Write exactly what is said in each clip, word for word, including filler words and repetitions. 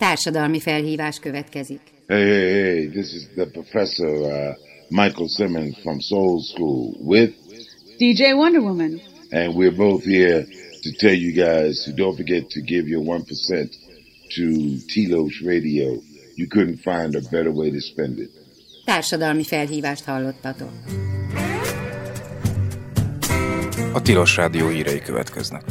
Társadalmi felhívás következik. Hey, hey, hey, this is the professor uh, Michael Simmons from Soul School with D J Wonder Woman. And we're both here to tell you guys to don't forget to give your one percent to Telos Radio. You couldn't find a better way to spend it. Társadalmi felhívást hallottatok. A Tilos Rádió hírei következnek.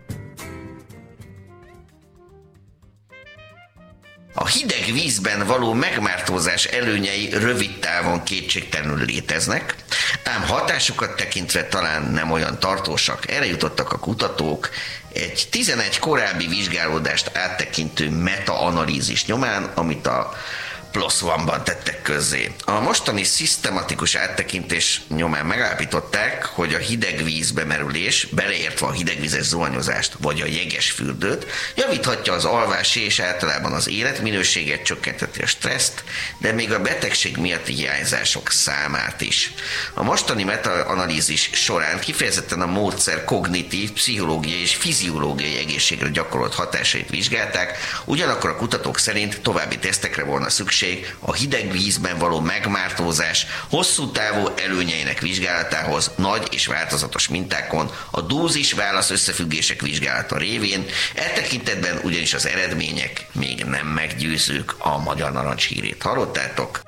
A hideg vízben való megmártózás előnyei rövid távon kétségtelenül léteznek, ám hatásukat tekintve talán nem olyan tartósak. Erre jutottak a kutatók egy tizenegy korábbi vizsgálódást áttekintő meta-analízis nyomán, amit a PLOS ONE-ban tettek közzé. A mostani szisztematikus áttekintés nyomán megállapították, hogy a hideg vízbe merülés, beleértve a hidegvizes zuhanyozást vagy a jeges fürdőt, javíthatja az alvási és általában az életminőséget, csökkentheti a stresszt, de még a betegség miatti hiányzások számát is. A mostani meta-analízis során kifejezetten a módszer kognitív, pszichológiai és fiziológiai egészségre gyakorolt hatásait vizsgálták, ugyanakkor a kutatók szerint további tesztekre volna szükség a hideg vízben való megmártózás hosszú távú előnyeinek vizsgálatához nagy és változatos mintákon, a dózis-válasz összefüggések vizsgálata révén. E tekintetben ugyanis az eredmények még nem meggyőzők. A Magyar Narancs hírét hallottátok.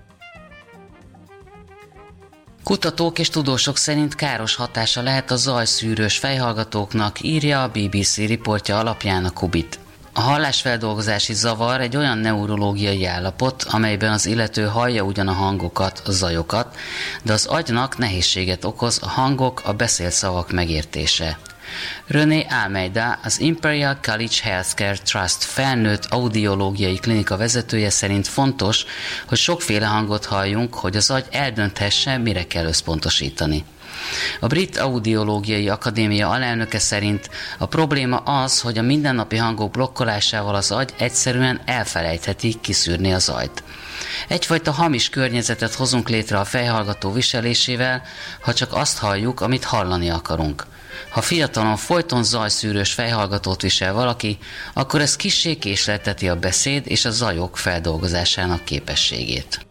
Kutatók és tudósok szerint káros hatása lehet a zajszűrős fejhallgatóknak, írja a bé bé cé riportja alapján a Kubit. A hallásfeldolgozási zavar egy olyan neurológiai állapot, amelyben az illető hallja ugyan a hangokat, a zajokat, de az agynak nehézséget okoz a hangok, a beszélt szavak megértése. René Almeida, az Imperial College Healthcare Trust felnőtt audiológiai klinika vezetője szerint fontos, hogy sokféle hangot halljunk, hogy az agy eldönthesse, mire kell összpontosítani. A Brit Audiológiai Akadémia alelnöke szerint a probléma az, hogy a mindennapi hangok blokkolásával az agy egyszerűen elfelejtheti kiszűrni a zajt. Egyfajta hamis környezetet hozunk létre a fejhallgató viselésével, ha csak azt halljuk, amit hallani akarunk. Ha fiatalon folyton zajszűrős fejhallgatót visel valaki, akkor ez kissé késlelteti a beszéd és a zajok feldolgozásának képességét.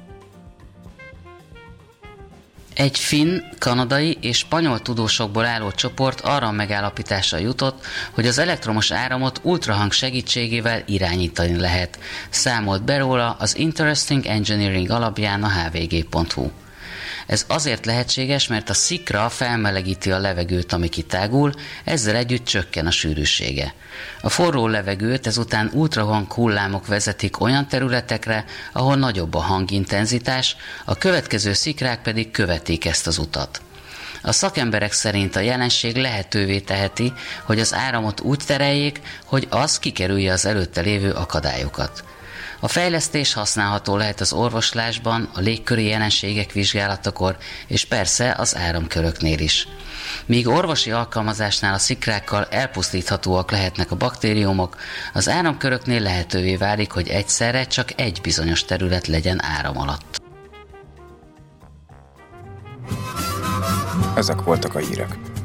Egy finn, kanadai és spanyol tudósokból álló csoport arra a megállapításra jutott, hogy az elektromos áramot ultrahang segítségével irányítani lehet, számolt be róla az Interesting Engineering alapján a há vé gé pont hú. Ez azért lehetséges, mert a szikra felmelegíti a levegőt, ami kitágul, ezzel együtt csökken a sűrűsége. A forró levegőt ezután ultrahang hullámok vezetik olyan területekre, ahol nagyobb a hangintenzitás, a következő szikrák pedig követik ezt az utat. A szakemberek szerint a jelenség lehetővé teheti, hogy az áramot úgy tereljék, hogy az kikerülje az előtte lévő akadályokat. A fejlesztés használható lehet az orvoslásban, a légköri jelenségek vizsgálatakor, és persze az áramköröknél is. Míg orvosi alkalmazásnál a szikrákkal elpusztíthatóak lehetnek a baktériumok, az áramköröknél lehetővé válik, hogy egyszerre csak egy bizonyos terület legyen áram alatt. Ezek voltak a hírek.